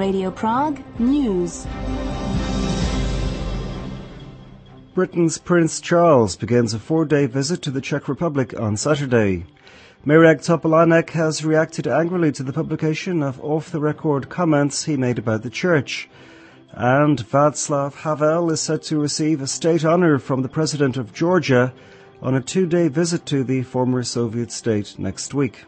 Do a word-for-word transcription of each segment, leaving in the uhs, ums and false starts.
Radio Prague News. Britain's Prince Charles begins a four-day visit to the Czech Republic on Saturday. Mirek Topolánek has reacted angrily to the publication of off-the-record comments he made about the church. And Václav Havel is set to receive a state honour from the President of Georgia on a two-day visit to the former Soviet state next week.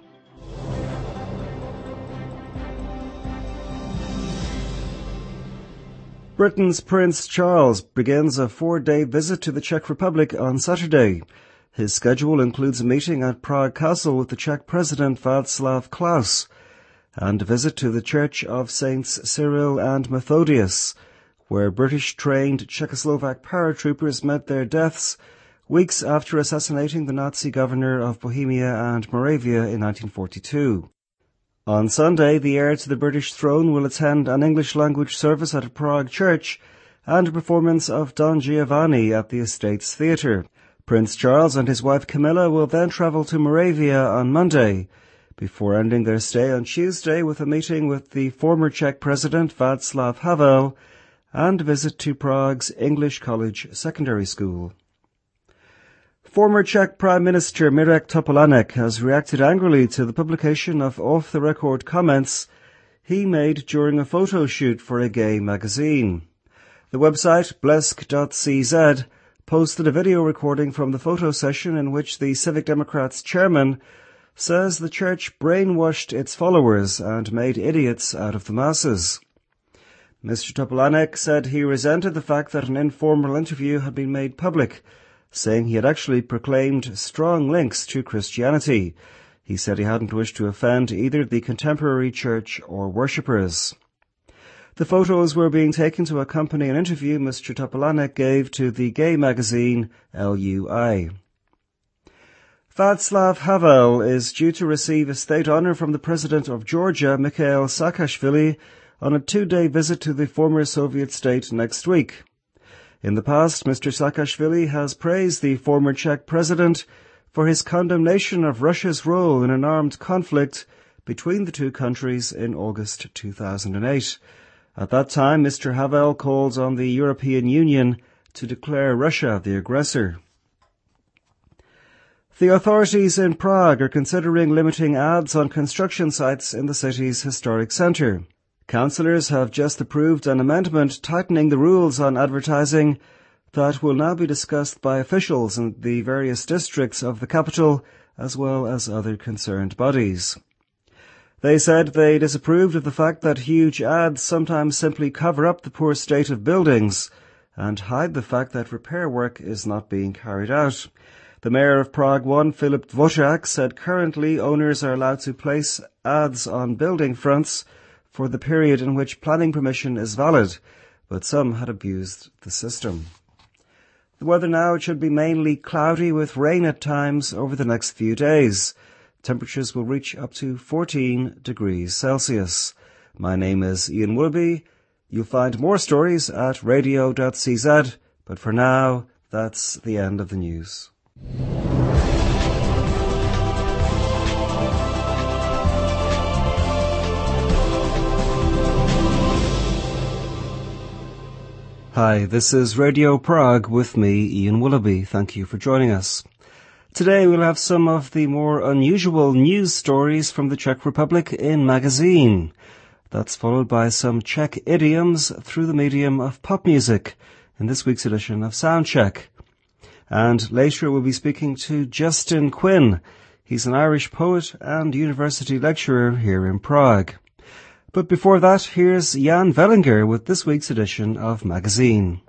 Britain's Prince Charles begins a four-day visit to the Czech Republic on Saturday. His schedule includes a meeting at Prague Castle with the Czech President Václav Klaus and a visit to the Church of Saints Cyril and Methodius, where British-trained Czechoslovak paratroopers met their deaths weeks after assassinating the Nazi governor of Bohemia and Moravia in nineteen forty-two. On Sunday, the heir to the British throne will attend an English-language service at a Prague church and a performance of Don Giovanni at the Estates Theatre. Prince Charles and his wife Camilla will then travel to Moravia on Monday, before ending their stay on Tuesday with a meeting with the former Czech President Václav Havel and a visit to Prague's English College Secondary School. Former Czech Prime Minister Mirek Topolánek has reacted angrily to the publication of off-the-record comments he made during a photo shoot for a gay magazine. The website blesk dot c z posted a video recording from the photo session in which the Civic Democrats chairman says the church brainwashed its followers and made idiots out of the masses. Mister Topolánek said he resented the fact that an informal interview had been made public, saying he had actually proclaimed strong links to Christianity. He said he hadn't wished to offend either the contemporary church or worshippers. The photos were being taken to accompany an interview Mister Topolánek gave to the gay magazine L U I. Václav Havel is due to receive a state honour from the President of Georgia, Mikhail Saakashvili, on a two-day visit to the former Soviet state next week. In the past, Mister Saakashvili has praised the former Czech president for his condemnation of Russia's role in an armed conflict between the two countries in August two thousand eight. At that time, Mister Havel called on the European Union to declare Russia the aggressor. The authorities in Prague are considering limiting ads on construction sites in the city's historic centre. Councillors have just approved an amendment tightening the rules on advertising that will now be discussed by officials in the various districts of the capital as well as other concerned bodies. They said they disapproved of the fact that huge ads sometimes simply cover up the poor state of buildings and hide the fact that repair work is not being carried out. The mayor of Prague one, Filip Dvořák, said currently owners are allowed to place ads on building fronts for the period in which planning permission is valid, but some had abused the system. The weather now, it should be mainly cloudy with rain at times over the next few days. Temperatures will reach up to fourteen degrees Celsius. My name is Ian Willoughby. You'll find more stories at radio dot c z, but for now, that's the end of the news. Hi, this is Radio Prague with me, Ian Willoughby. Thank you for joining us. Today we'll have some of the more unusual news stories from the Czech Republic in magazine. That's followed by some Czech idioms through the medium of pop music in this week's edition of Soundcheck. And later we'll be speaking to Justin Quinn. He's an Irish poet and university lecturer here in Prague. But before that, here's Jan Vellinger with this week's edition of Magazine.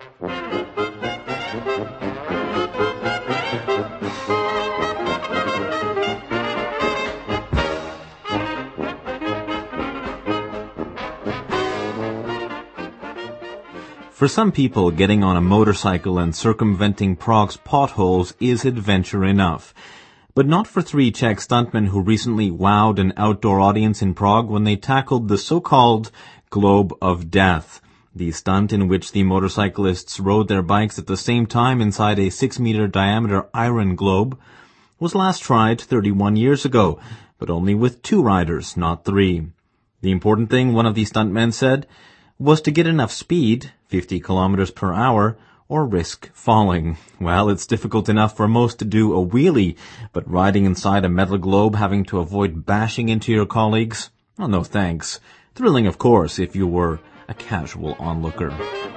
For some people, getting on a motorcycle and circumventing Prague's potholes is adventure enough. But not for three Czech stuntmen who recently wowed an outdoor audience in Prague when they tackled the so-called Globe of Death, the stunt in which the motorcyclists rode their bikes at the same time inside a six-meter diameter iron globe, was last tried thirty-one years ago, but only with two riders, not three. The important thing, one of the stuntmen said, was to get enough speed, fifty kilometers per hour, or risk falling. Well, it's difficult enough for most to do a wheelie, but riding inside a metal globe having to avoid bashing into your colleagues? Well, no thanks. Thrilling, of course, if you were a casual onlooker.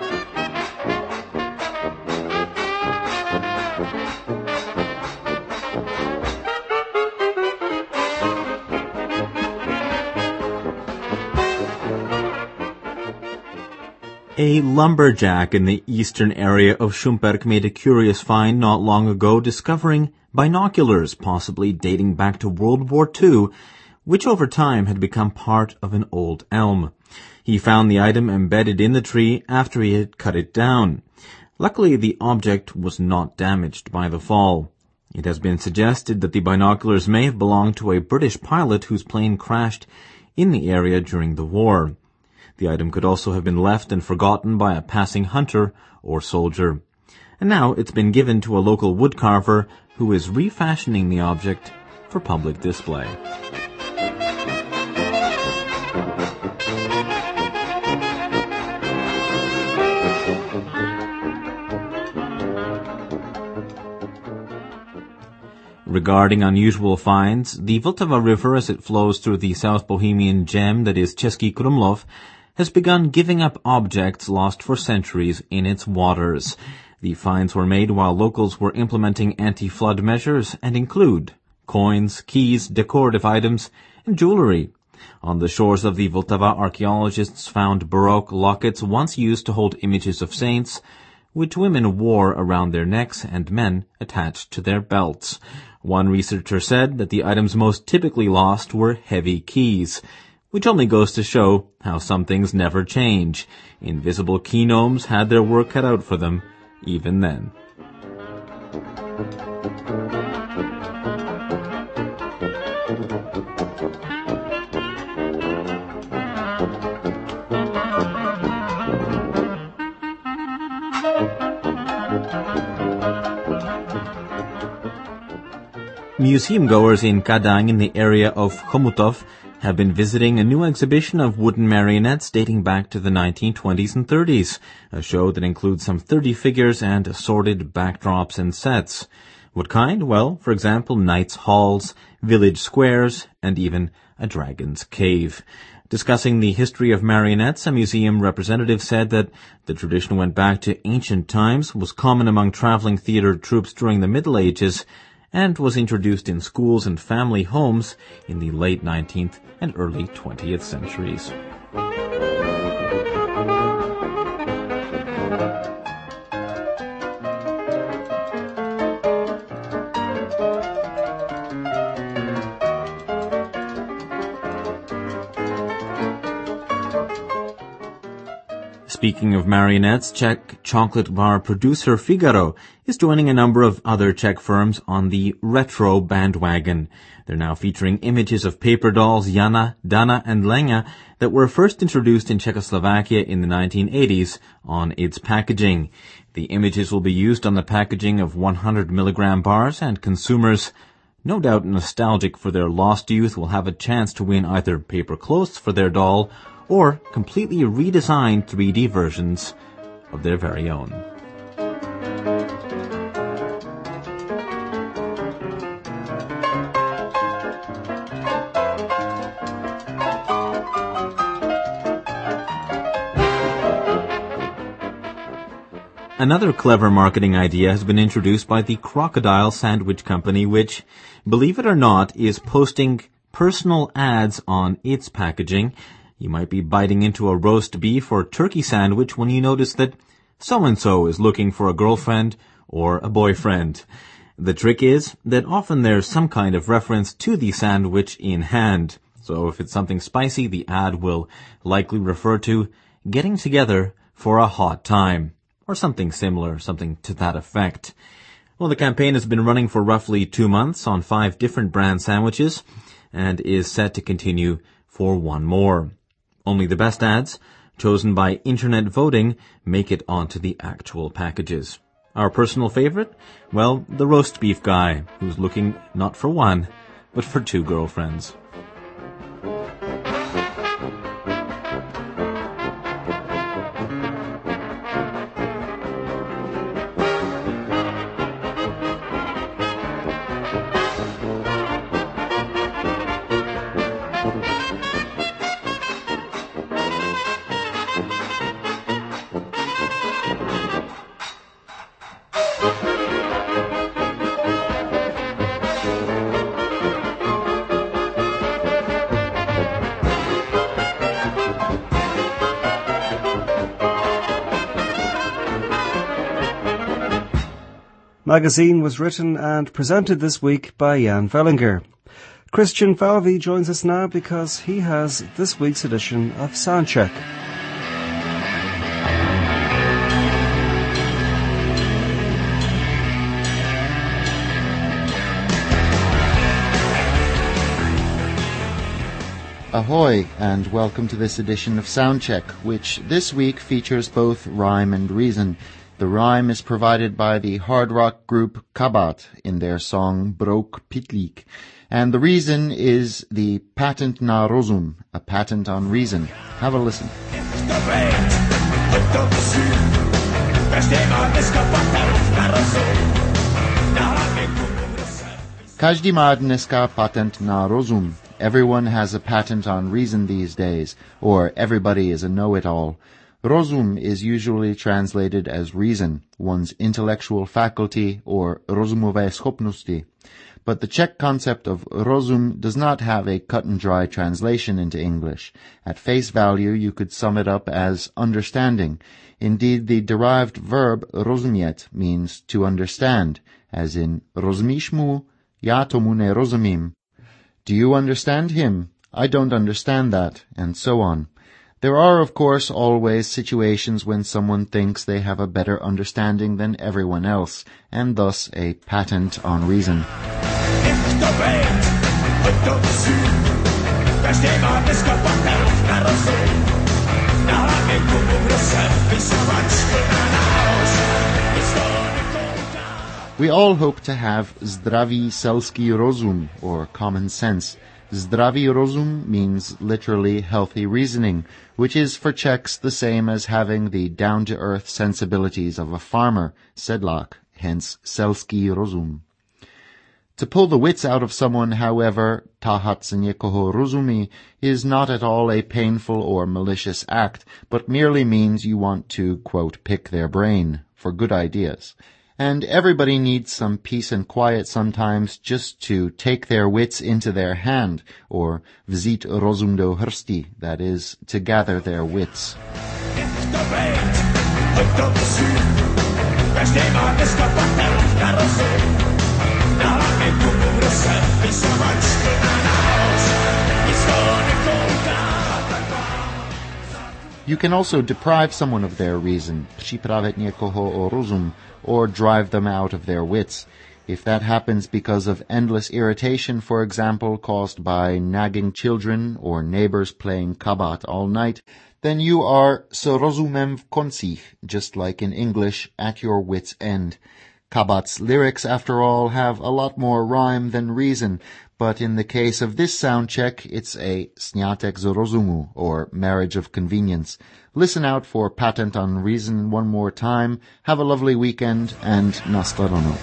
A lumberjack in the eastern area of Šumperk made a curious find not long ago, discovering binoculars, possibly dating back to World War Two, which over time had become part of an old elm. He found the item embedded in the tree after he had cut it down. Luckily, the object was not damaged by the fall. It has been suggested that the binoculars may have belonged to a British pilot whose plane crashed in the area during the war. The item could also have been left and forgotten by a passing hunter or soldier. And now it's been given to a local woodcarver who is refashioning the object for public display. Regarding unusual finds, the Vltava River, as it flows through the South Bohemian gem that is Český Krumlov, has begun giving up objects lost for centuries in its waters. The finds were made while locals were implementing anti-flood measures and include coins, keys, decorative items, and jewelry. On the shores of the Vltava, archaeologists found Baroque lockets once used to hold images of saints, which women wore around their necks and men attached to their belts. One researcher said that the items most typically lost were heavy keys, which only goes to show how some things never change. Invisible key gnomes had their work cut out for them, even then. Museum goers in Kadaň in the area of Chomutov have been visiting a new exhibition of wooden marionettes dating back to the nineteen twenties and thirties, a show that includes some thirty figures and assorted backdrops and sets. What kind? Well, for example, knights' halls, village squares, and even a dragon's cave. Discussing the history of marionettes, a museum representative said that the tradition went back to ancient times, was common among traveling theater troupes during the Middle Ages, and was introduced in schools and family homes in the late nineteenth and early twentieth centuries. Speaking of marionettes, Czech chocolate bar producer Figaro is joining a number of other Czech firms on the retro bandwagon. They're now featuring images of paper dolls Jana, Dana, and Lenga that were first introduced in Czechoslovakia in the nineteen eighties on its packaging. The images will be used on the packaging of one hundred milligram bars, and consumers, no doubt nostalgic for their lost youth, will have a chance to win either paper clothes for their doll or completely redesigned three D versions of their very own. Another clever marketing idea has been introduced by the Crocodile Sandwich Company, which, believe it or not, is posting personal ads on its packaging. You might be biting into a roast beef or turkey sandwich when you notice that so-and-so is looking for a girlfriend or a boyfriend. The trick is that often there's some kind of reference to the sandwich in hand. So if it's something spicy, the ad will likely refer to getting together for a hot time, or something similar, something to that effect. Well, the campaign has been running for roughly two months on five different brand sandwiches and is set to continue for one more. Only the best ads, chosen by internet voting, make it onto the actual packages. Our personal favorite? Well, the roast beef guy, who's looking not for one, but for two girlfriends. Magazine was written and presented this week by Jan Vellinger. Christian Falvey joins us now because he has this week's edition of Soundcheck. Ahoy, and welcome to this edition of Soundcheck, which this week features both rhyme and reason. The rhyme is provided by the hard rock group Kabat in their song Brok Pitlik, and the reason is the patent na rozum, a patent on reason. Have a listen. Každý má dneska patent na rozum. Everyone has a patent on reason these days, or everybody is a know-it-all. Rozum is usually translated as reason, one's intellectual faculty, or rozumové schopnosti. But the Czech concept of rozum does not have a cut-and-dry translation into English. At face value, you could sum it up as understanding. Indeed, the derived verb rozumiet means to understand, as in rozumíš mu, já tomu nerozumím. Do you understand him? I don't understand that, and so on. There are, of course, always situations when someone thinks they have a better understanding than everyone else, and thus a patent on reason. We all hope to have zdravý selský rozum, or common sense. Zdravý rozum means literally healthy reasoning, which is for Czechs the same as having the down-to-earth sensibilities of a farmer, sedlák, hence selský rozum. To pull the wits out of someone, however, tahat se někoho rozumí, is not at all a painful or malicious act, but merely means you want to, quote, pick their brain for good ideas. And everybody needs some peace and quiet sometimes just to take their wits into their hand, or vzít rozum do hrsti, that is, to gather their wits. You can also deprive someone of their reason, připravit někoho o rozum, or drive them out of their wits. If that happens because of endless irritation, for example, caused by nagging children or neighbors playing kabat all night, then you are s rozumem v koncích, just like in English, at your wits' end. Kabat's lyrics, after all, have a lot more rhyme than reason, but in the case of this sound check, it's a sňatek z rozumu, or marriage of convenience. Listen out for patent on reason one more time. Have a lovely weekend, and nashledanou.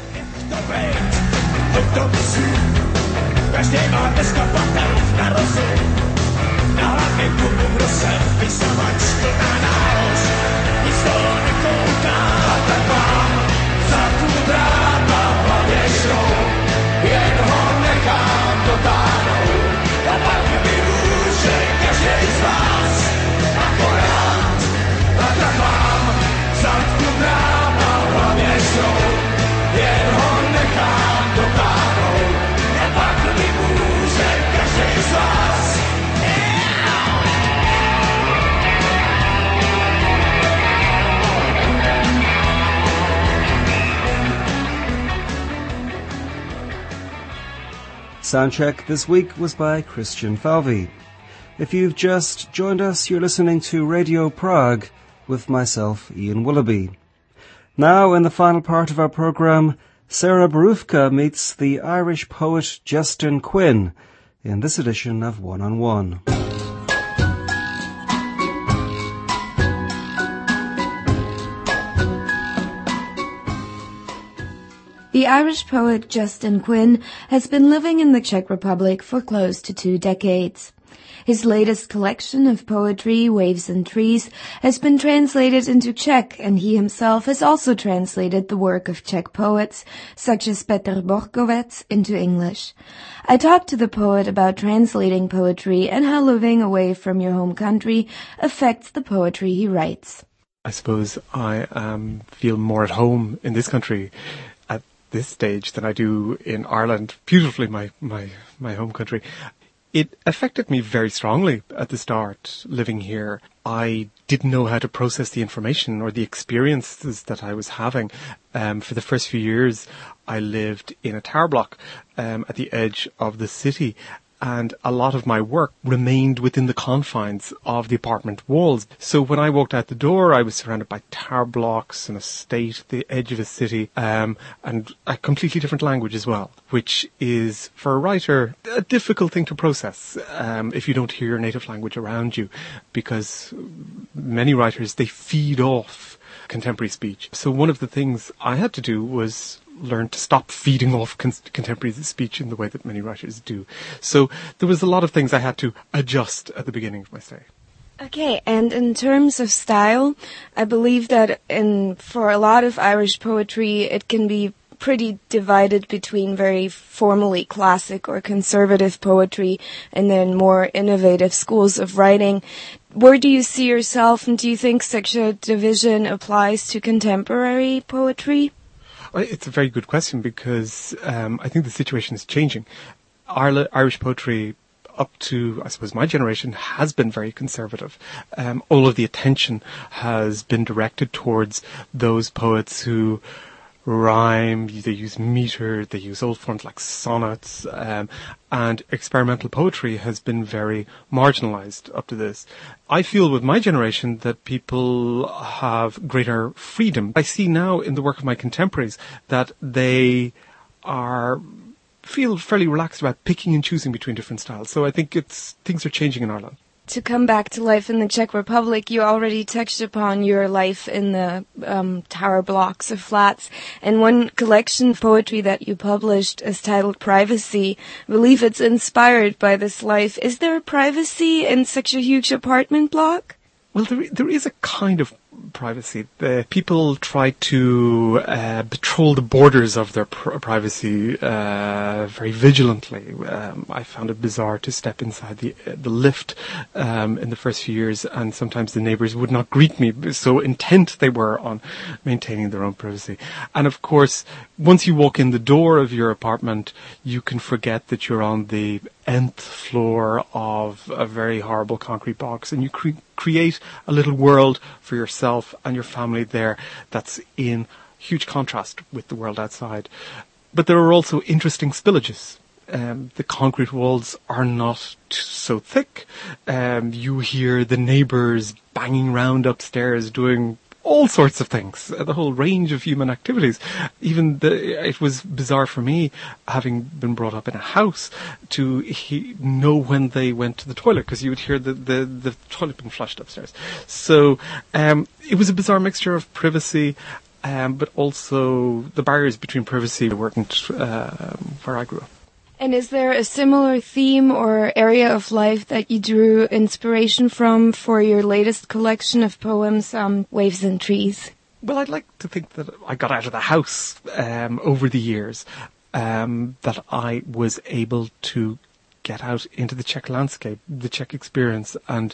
Soundcheck this week was by Christian Falvey. If you've just joined us, you're listening to Radio Prague with myself, Ian Willoughby. Now, in the final part of our programme, Sarah Borufka meets the Irish poet Justin Quinn in this edition of One on One. The Irish poet Justin Quinn has been living in the Czech Republic for close to two decades. His latest collection of poetry, Waves and Trees, has been translated into Czech, and he himself has also translated the work of Czech poets, such as Petr Borkovec, into English. I talked to the poet about translating poetry and how living away from your home country affects the poetry he writes. I suppose I um, feel more at home in this country. At this stage than I do in Ireland, beautifully my, my, my home country. It affected me very strongly at the start, living here. I didn't know how to process the information or the experiences that I was having. Um, for the first few years, I lived in a tower block um, at the edge of the city, and a lot of my work remained within the confines of the apartment walls. So when I walked out the door, I was surrounded by tower blocks, an estate, the edge of a city, um, and a completely different language as well, which is, for a writer, a difficult thing to process um, if you don't hear your native language around you, because many writers, they feed off contemporary speech. So one of the things I had to do was learn to stop feeding off con- contemporary speech in the way that many writers do. So there was a lot of things I had to adjust at the beginning of my stay. Okay, and in terms of style, I believe that in for a lot of Irish poetry, it can be pretty divided between very formally classic or conservative poetry and then more innovative schools of writing. Where do you see yourself, and do you think such a division applies to contemporary poetry? It's a very good question, because um, I think the situation is changing. Irla- Irish poetry, up to, I suppose, my generation, has been very conservative. Um, all of the attention has been directed towards those poets who rhyme, they use metre, they use old forms like sonnets, um, and experimental poetry has been very marginalised up to this. I feel with my generation that people have greater freedom. I see now in the work of my contemporaries that they are feel fairly relaxed about picking and choosing between different styles. So I think it's things are changing in Ireland. To come back to life in the Czech Republic, you already touched upon your life in the um, tower blocks or flats. And one collection of poetry that you published is titled Privacy. I believe it's inspired by this life. Is there privacy in such a huge apartment block? Well, there, there is a kind of privacy. The people try to uh, patrol the borders of their pr- privacy uh, very vigilantly. Um, I found it bizarre to step inside the uh, the lift um, in the first few years, and sometimes the neighbours would not greet me, so intent they were on maintaining their own privacy. And of course, once you walk in the door of your apartment, you can forget that you're on the nth floor of a very horrible concrete box, and you cre- create a little world for yourself and your family there that's in huge contrast with the world outside. But there are also interesting spillages. Um, the concrete walls are not t- so thick. Um, you hear the neighbours banging round upstairs doing all sorts of things, uh, the whole range of human activities. Even the, it was bizarre for me, having been brought up in a house, to he, know when they went to the toilet, because you would hear the, the, the toilet being flushed upstairs. So um, it was a bizarre mixture of privacy, um, but also the barriers between privacy weren't uh, where I grew up. And is there a similar theme or area of life that you drew inspiration from for your latest collection of poems, um, Waves and Trees? Well, I'd like to think that I got out of the house um, over the years, um, that I was able to get out into the Czech landscape, the Czech experience, and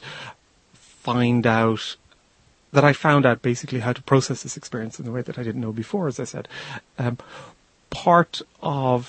find out that I found out basically how to process this experience in the way that I didn't know before, as I said. Um, part of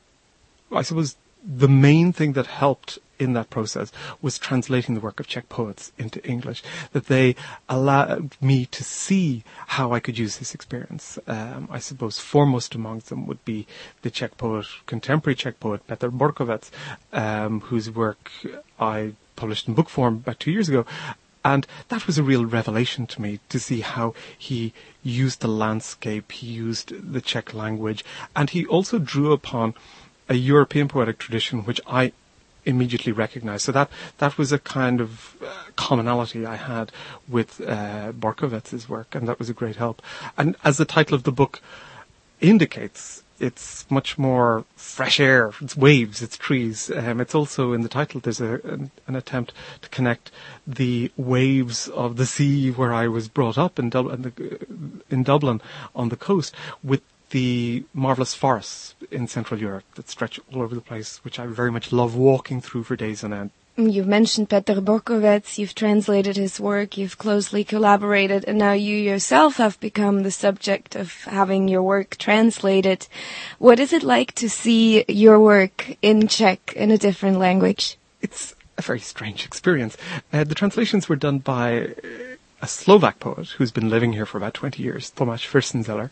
I suppose the main thing that helped in that process was translating the work of Czech poets into English, that they allowed me to see how I could use this experience. Um, I suppose foremost amongst them would be the Czech poet, contemporary Czech poet, Petr Borkovec, um, whose work I published in book form about two years ago. And that was a real revelation to me, to see how he used the landscape, he used the Czech language, and he also drew upon a European poetic tradition, which I immediately recognized. So that, that was a kind of uh, commonality I had with uh, Borkovec's work, and that was a great help. And as the title of the book indicates, it's much more fresh air, it's waves, it's trees. Um, it's also in the title, there's a, an, an attempt to connect the waves of the sea where I was brought up in, Dub- in, the, in Dublin on the coast with the marvellous forests in Central Europe that stretch all over the place, which I very much love walking through for days on end. You've mentioned Petr Borkovec, you've translated his work, you've closely collaborated, and now you yourself have become the subject of having your work translated. What is it like to see your work in Czech, in a different language? It's a very strange experience. Uh, the translations were done by a Slovak poet who's been living here for about twenty years, Tomáš Fürstenzeller.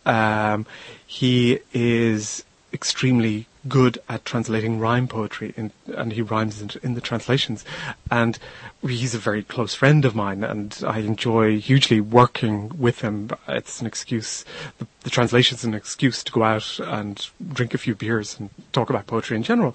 Um, he is extremely good at translating rhyme poetry, in, and he rhymes in, in the translations. And he's a very close friend of mine, and I enjoy hugely working with him. It's an excuse, the, the translation's an excuse to go out and drink a few beers and talk about poetry in general.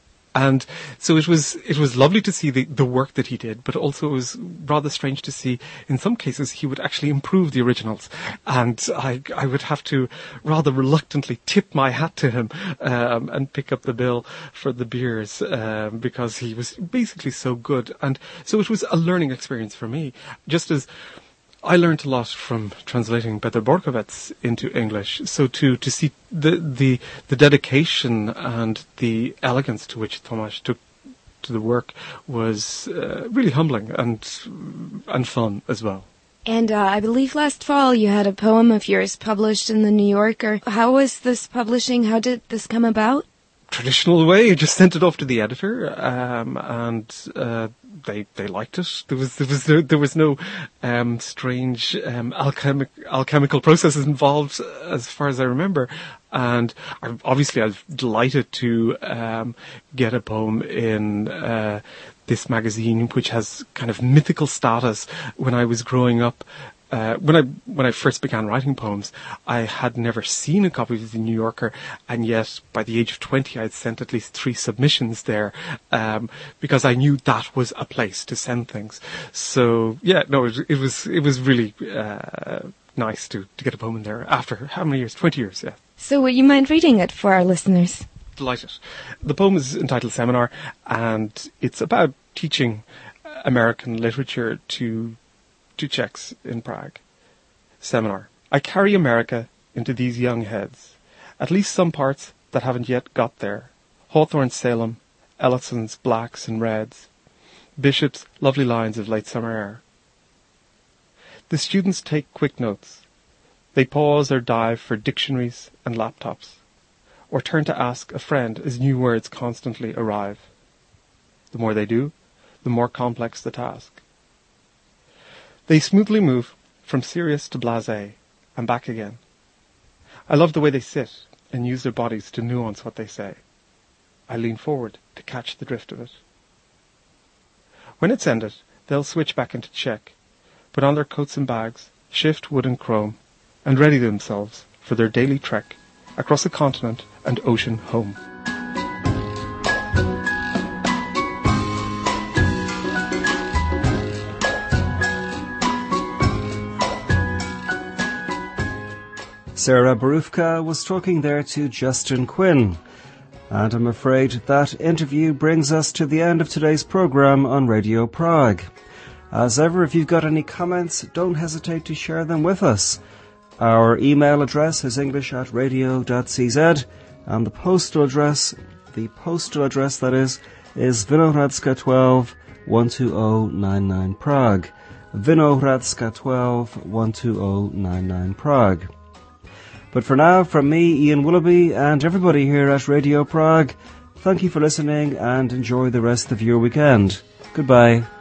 And so it was, it was lovely to see the, the work that he did, but also it was rather strange to see, in some cases, he would actually improve the originals. And I, I would have to rather reluctantly tip my hat to him, um, and pick up the bill for the beers, um, because he was basically so good. And so it was a learning experience for me, just as I learned a lot from translating Petr Borkovec into English. So to, to see the, the, the dedication and the elegance to which Tomáš took to the work was uh, really humbling and, and fun as well. And uh, I believe last fall you had a poem of yours published in the New Yorker. How was this publishing? How did this come about? Traditional way, I just sent it off to the editor, um, and uh, they they liked it. There was there was no, there was no um, strange um, alchemic alchemical processes involved, as far as I remember. And I, obviously, I was delighted to um, get a poem in uh, this magazine, which has kind of mythical status. When I was growing up, Uh, when I when I first began writing poems, I had never seen a copy of the New Yorker, and yet by the age of twenty, I had sent at least three submissions there, um, because I knew that was a place to send things. So yeah, no, it, it was it was really uh, nice to to get a poem in there after how many years? Twenty years, yeah. So would you mind reading it for our listeners? Delighted. The poem is entitled Seminar, and it's about teaching American literature to to Czechs in Prague. Seminar. I carry America into these young heads, at least some parts that haven't yet got there. Hawthorne's Salem, Ellison's Blacks and Reds, Bishop's lovely lines of late summer air. The students take quick notes. They pause or dive for dictionaries and laptops, or turn to ask a friend as new words constantly arrive. The more they do, the more complex the task. They smoothly move from serious to blasé and back again. I love the way they sit and use their bodies to nuance what they say. I lean forward to catch the drift of it. When it's ended, they'll switch back into Czech, put on their coats and bags, shift wood and chrome, and ready themselves for their daily trek across the continent and ocean home. Sarah Borufka was talking there to Justin Quinn. And I'm afraid that interview brings us to the end of today's program on Radio Prague. As ever, if you've got any comments, don't hesitate to share them with us. Our email address is english at radio dot c z, and the postal address, the postal address that is, is Vinohradska twelve, one two zero nine nine Prague. Vinohradska twelve, one two zero nine nine Prague. But for now, from me, Ian Willoughby, and everybody here at Radio Prague, thank you for listening and enjoy the rest of your weekend. Goodbye.